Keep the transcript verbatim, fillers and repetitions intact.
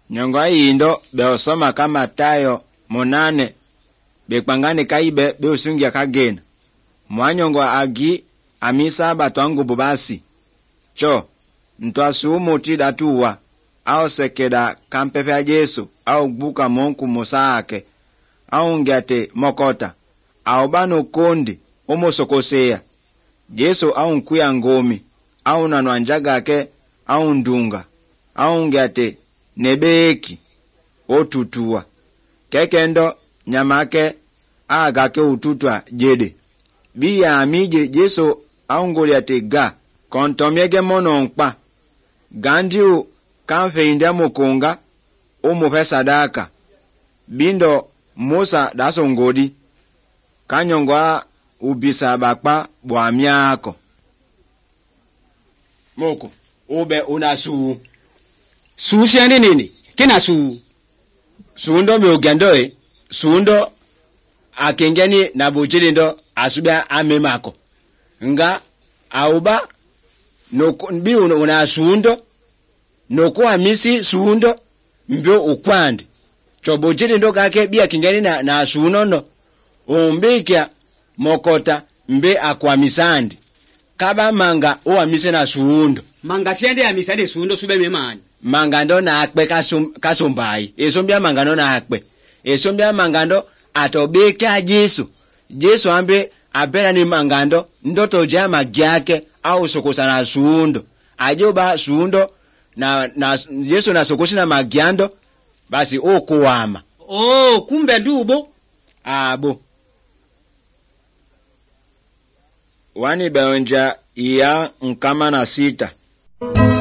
Nyongo indo beosoma kama tayo monane bekpangane kaibe beusungia kagena. Mwanyongo agi amisa batwangu bubasi. Cho, ntuasumu tidatuwa, au sekeda kampepe ya Jesu, au buka monku musake, au ngiate mokota, au banu kondi, umo sokosea. Jesu au nkuya ngomi, au nanwanjaga ke, au ndunga, au ngiate nebeki, otutua. Kekendo, nyamake, agake ututwa jede. Biya amije Jesu au ngoliate ga, kontomyege mononkpa. Gandiu kamfe india mukunga, umupe sadaka. Bindo Musa daso ngodi. Kanyongwa ubisa bakpa buamyako. Moko, ube unasu. Susi andi nini? Kina su? Suundo mi ugendoe. Suundo akengeni na bujilindo asubia amemako. Nga auba Noko, mbi una suundo, noko amisi suundo, mbio ukwandi. Chobojili ndo kake bia kingeni na, na suunono. Umbikia mokota mbe akwamisandi. Kaba manga uamise na suundo. Manga siende amisade suundo sube memani. Manga ndo na akpe kasum, kasumbai. Esombia manga ndo na akpe. Esombia manga ndo atobeka Jesu. Jesu ambe apena ni manga ndo ndoto jama gyake. Au sokosa na suundo. Ajoba suundo na, na Yesu na sokosi na magyando. Basi okuwama. Oh, kumbe ndubo. Abo. Wani beonja iya nkama na sita.